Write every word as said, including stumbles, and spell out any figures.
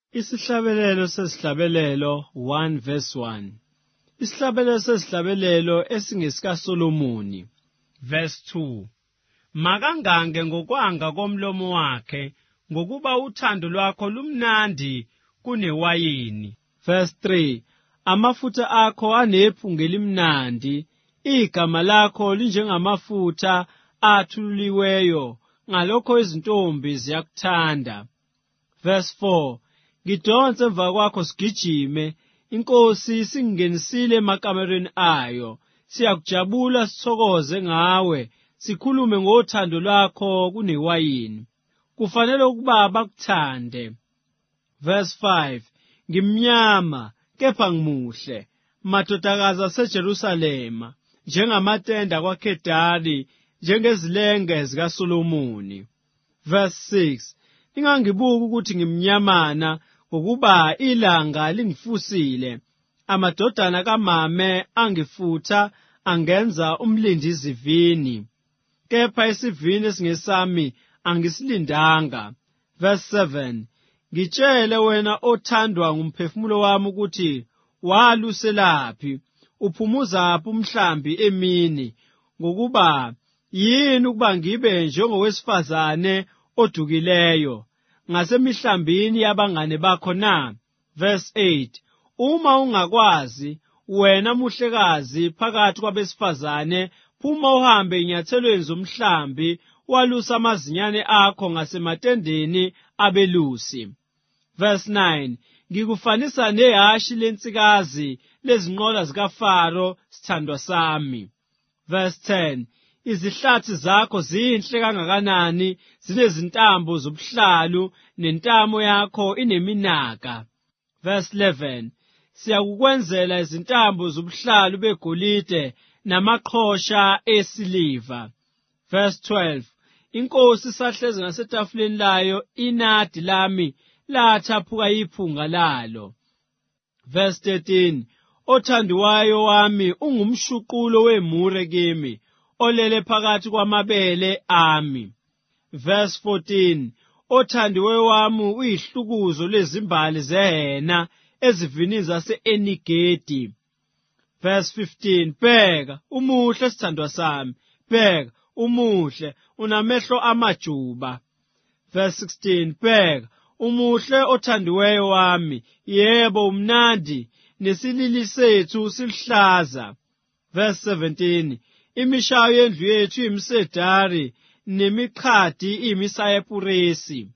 Isihlabelelo sesihlabelelo one verse one. Isihlabelelo sesihlabelelo esingesika Solomoni. Verse two. Makangange ngokwanga komlomo wakhe ngokuba uthando lwakho lumnandi kunewayini. Verse three. Amafutha akho anephunga elimnandi, igama lakho linjengamafutha athululiweyo, ngalokho izintombi ziyakuthanda. Verse four. Ngidonse emva kwakho sigijime, inkosi singenisile emakamereni ayo, siyakujabula sithokoze ngawe, sikhulume ngothando lwakho kunewayini. Kufanele ukuba bakuthande. Verse five. Ngimnyama kepha ngimuhle, madodakazi aseJerusalema, njengamatende akwaKedari, njengezilenge zikaSolomoni. Verse six. Ningangibuki ukuthi ngimnyamana, ngokuba ilanga lingifusile, amadodana kamame angifutha angenza umlindi izivini, kepha isivini esingesami angisilindanga. Verse seven. Ngitshele wena othandwa ngumphefumulo wami ukuthi waluselaphi, uphumuzaphi umhlambi emini, ngokuba yini ukuba ngibe njengowesifazane odukileyo ngasemihlambini yabangane bakho na? Verse eight. Uma ungakwazi wena muhlekazi phakathi kwabesifazane, phuma uhambe inyathelweni zomhlambi, walusa amazinyane akho ngasematendeni abelusi. Verse nine. Ngikufanisa nehashi lensikazi lezinqola zikaFaro, sithandwa sami. Verse ten. Izihlathi zakho zinhle kangakanani, zinezintambo zobuhlalu, nentamo yakho ineminaka. Verse eleven. Siyakukwenzela izintambo zobuhlalu begolide namaqhosha esiliva. Verse twelve. Inkosi sahlezi ngasetafuleni layo, inadi lami lathaphuka iphunga lalo. Verse thirteen. Othandiwayo wami ungumshuqulo wemure kimi, olele phakathi kwamabele ami. Verse fourteen. Othandiweyo wami uyihlukuzo lezimbali zehena ezivinini zase-Enigedi. Verse fifteen. Bheka umuhle sithandwa sami, bheka umuhle, unamehlo amajuba. Verse sixteen. Bheka umuhle othandiweyo wami, yebo umnandi, nesilili sethu silihlaza. Verse seventeen. Imishayo yendlu yethu imsedari, nemiqhadi imisayepuresi.